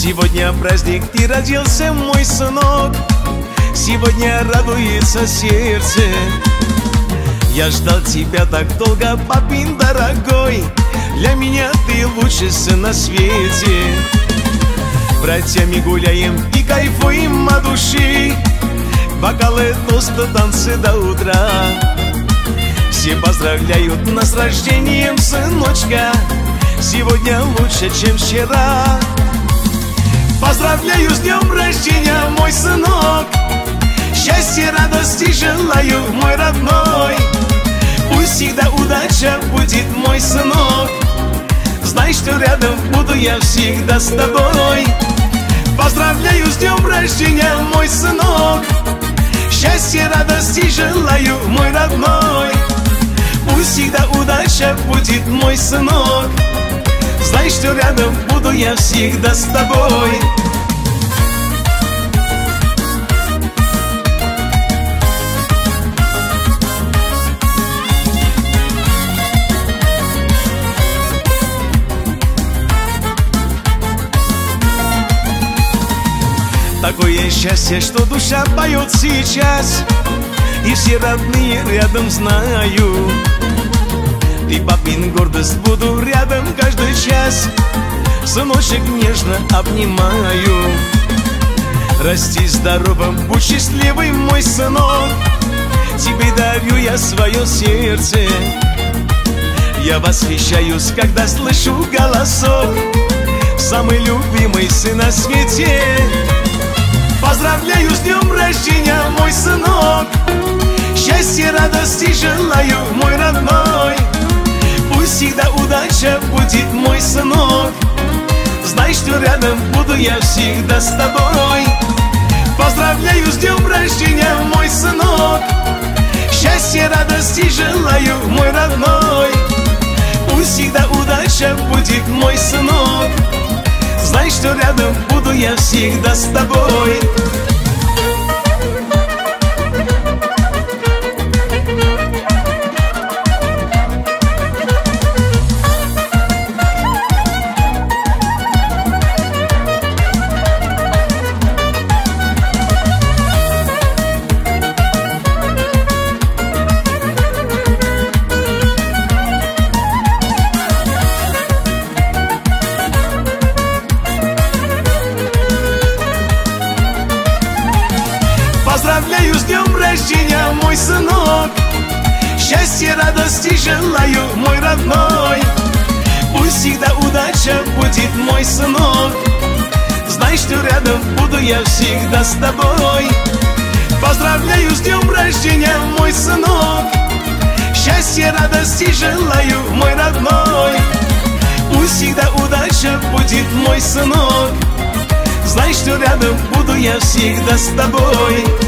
Сегодня праздник, ты родился, мой сынок. Сегодня радуется сердце. Я ждал тебя так долго, папин дорогой. Для меня ты лучший сын на свете. Братьями гуляем и кайфуем от души. Бокалы, тосты, танцы до утра. Все поздравляют нас с рождением сыночка. Сегодня лучше, чем вчера. Поздравляю с днем рождения, мой сынок. Счастья, радости желаю, мой родной. Пусть всегда удача будет, мой сынок. Знай, что рядом буду я всегда с тобой. Поздравляю с днем рождения, мой сынок. Счастья, радости желаю, мой родной. Пусть всегда удача будет, мой сынок. Знай, что рядом буду я всегда с тобой. Такое счастье, что душа поет сейчас, и все родные рядом знаю. Ты, папин, гордость, буду рядом каждый час. Сыночек, нежно обнимаю. Расти здоровым, будь счастливым, мой сынок. Тебе дарю я свое сердце. Я восхищаюсь, когда слышу голосок. Самый любимый сын на свете. Поздравляю с днем рождения, мой сынок. Счастья, радости желаю, мой родной. Пусть всегда удача будет, мой сынок. Знай, что рядом буду я всегда с тобой. Поздравляю с днем рождения, мой сынок. Счастья, радости желаю, мой родной. Пусть всегда удача будет, мой сынок. Знай, что рядом буду я всегда с тобой. Поздравляю с днем рождения, мой сынок. Счастья, радости желаю, мой родной. Пусть всегда удача будет, мой сынок. Знай, что рядом буду я всегда с тобой. Поздравляю с днем рождения, мой сынок. Счастья, радости желаю, мой родной. Пусть всегда удача будет, мой сынок. Знай, что рядом буду я всегда с тобой.